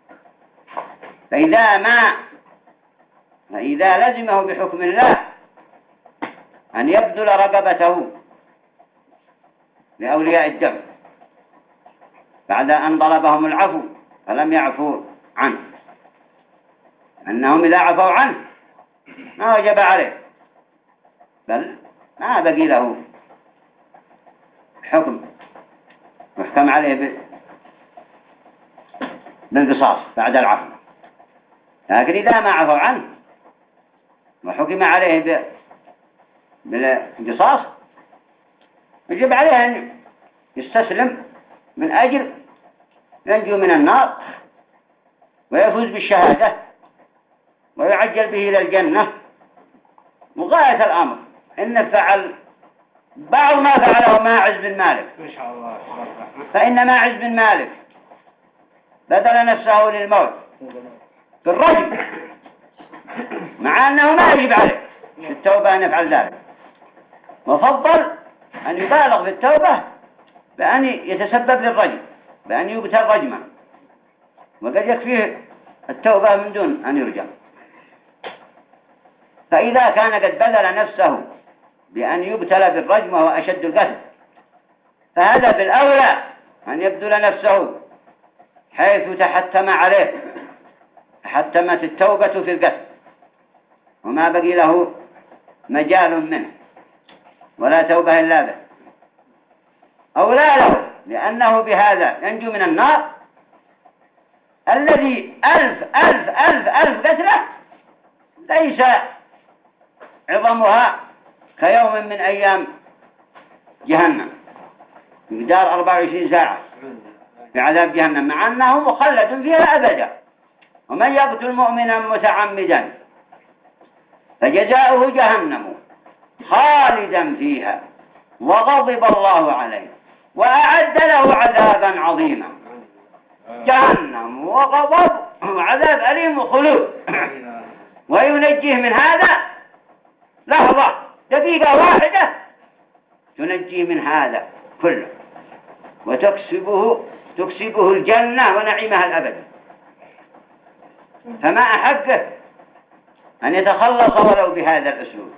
فإذا لزمه بحكم الله أن يبذل رقبته لأولياء الدم بعد أن طلبهم العفو فلم يعفوا عنه، أنهم إذا عفوا عنه ما وجب عليه، بل ما بقي له حكم يحكم عليه بالقصاص بعد العفو. لكن إذا ما عفوا عنه وحكم عليه بالقصاص يجب عليه أن يستسلم من أجل ينجو من النار ويفوز بالشهادة ويعجل به إلى الجنة. وغاية الأمر إن فعل بعض ما فعله ماعز بن مالك، فإن ماعز بن مالك بذل نفسه للموت بالرجم، مع أنه ما يجب عليه التوبة أن يفعل ذلك، وفضل أن يبالغ في التوبة بأن يتسبب للرجم بأن يقتل رجما، وقد يكفيه التوبة من دون أن يرجم. فإذا كان قد بذل نفسه بأن يبتلى بالرجم وهو أشد القتل، فهذا بالأولى أن يبذل نفسه حيث تحتم عليه، تحتمت التوبة في القتل وما بقي له مجال منه ولا توبة إلا به، أولى له، لأنه بهذا ينجو من النار الذي 1000 قتلة ليس عظمها كيوم من أيام جهنم مقدار 24 ساعة في عذاب جهنم، مع أنه مخلد فيها أبدا. ومن يقتل مؤمنا متعمدا فجزاؤه جهنم خالدا فيها وغضب الله عليه وأعد له عذابا عظيما. جهنم وغضب وعذاب أليم وخلود، وينجيه من هذا لحظة دقيقة واحدة تنجيه من هذا كله تكسبه الجنة ونعيمها الأبدي. فما أحقه أن يتخلص ولو بهذا الأسلوب.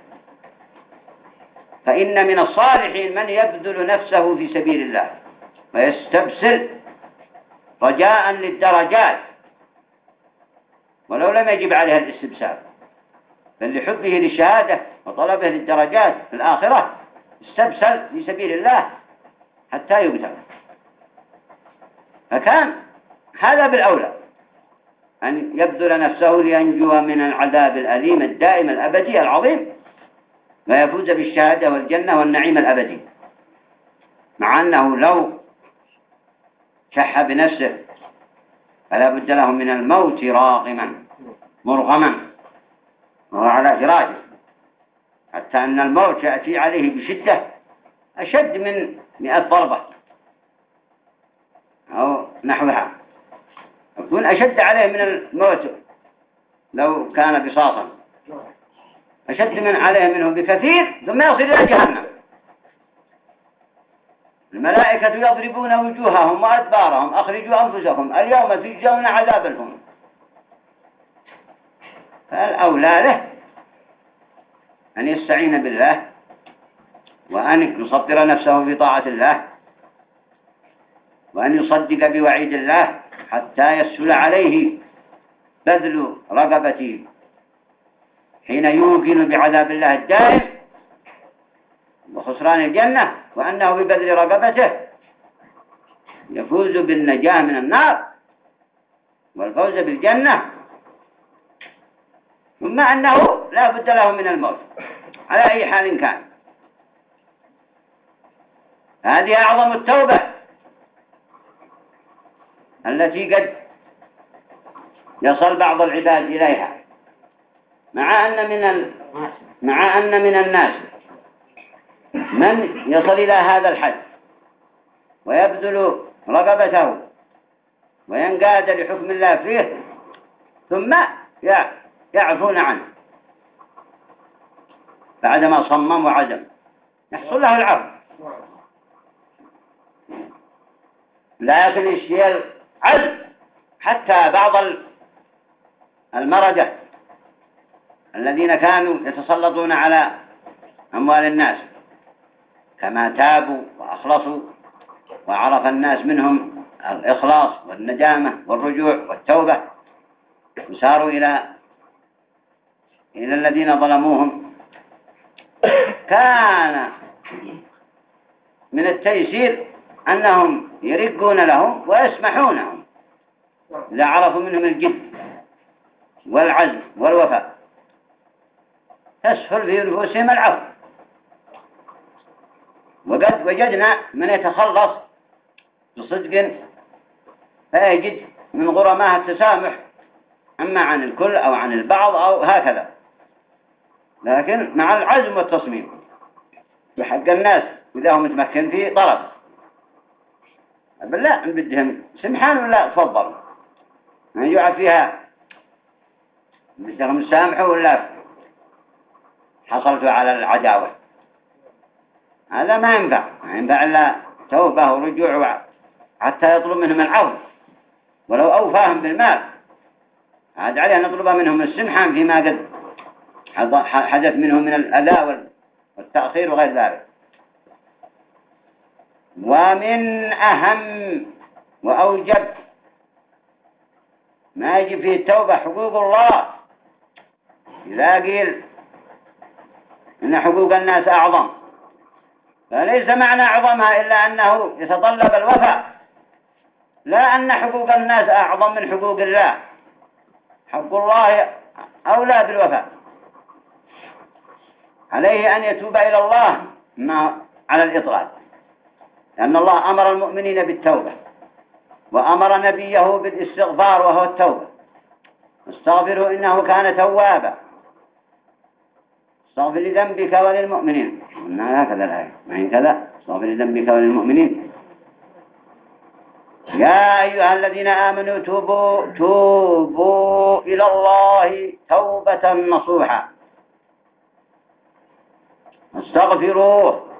فإن من الصالحين من يبذل نفسه في سبيل الله ويستبسل رجاء للدرجات ولو لم يجب عليها الاستبسال، بل لحبه للشهادة وطلبه للدرجات في الآخرة استبسل في سبيل الله حتى يبتغى. فكان هذا بالأولى أن يبذل نفسه لينجو من العذاب الأليم الدائم الأبدي العظيم ويفوز بالشهادة والجنة والنعيم الأبدي، مع أنه لو شح بنفسه فلا بد له من الموت راغما مرغما وهو على فراشه، حتى أن الموت يأتي عليه بشدة أشد من 100 ضربة أو نحوها، يكون أشد عليه من الموت لو كان بساطا، أشد من عليه منه بكثير، ثم يصل إلى جهنم. الملائكة يضربون وجوههم وأدبارهم أخرجوا أنفسكم اليوم تجزون عذاب الهون. فالأولى له أن يستعين بالله وأن يصبر نفسه في طاعة الله وأن يصدق بوعيد الله حتى يسهل عليه بذل رغبته حين يوقن بعذاب الله الدائم وخسران الجنة، وأنه ببذل رغبته يفوز بالنجاة من النار والفوز بالجنة، ثم أنه لا بد له من الموت على أي حال كان. هذه أعظم التوبة التي قد يصل بعض العباد إليها، مع أن من الناس من يصل إلى هذا الحد ويبذل رغبته وينقاد لحكم الله فيه ثم يعفون عنه بعدما صمم وعزم، يحصل له العفو. لكن الشيء العزم حتى بعض المردة الذين كانوا يتسلطون على أموال الناس كما تابوا وأخلصوا وعرف الناس منهم الإخلاص والندامة والرجوع والتوبة وساروا إلى الذين ظلموهم، كان من التيسير أنهم يرقون لهم ويسمحونهم إذا عرفوا منهم الجد والعزم والوفاء، تسهل في نفوسهم العفو. وقد وجدنا من يتخلص بصدق فيجد من غرماء التسامح أما عن الكل أو عن البعض أو هكذا، لكن مع العزم والتصميم بحق الناس وإذا هم متمكن فيه طلب بالله أن بدهم سمحان ولا تفضلوا من يقع فيها بدهم السامحوا ولا حصلتوا على العداوة. هذا ما ينفع إلا توبة ورجوع حتى يطلب منهم العفو ولو أوفاهم بالمال، عاد عليه أن نطلب منهم السمحان فيما قد حدث منهم من الأذى والتأخير وغير ذلك. ومن أهم وأوجب ما يجب فيه التوبة حقوق الله. إذا قيل إن حقوق الناس أعظم فليس معنى أعظمها إلا أنه يتطلب الوفاء، لا أن حقوق الناس أعظم من حقوق الله. حق الله أولى بالوفاء، عليه أن يتوب إلى الله ما على الإطلاق، لأن الله أمر المؤمنين بالتوبة وأمر نبيه بالاستغفار وهو التوبة. استغفروا إنه كان توابا، استغفر لذنبك وللمؤمنين. قلنا هكذا الآية ما هي كذا، استغفر لذنبك وللمؤمنين. يا أيها الذين آمنوا توبوا إلى الله توبة نصوحا، استغفروه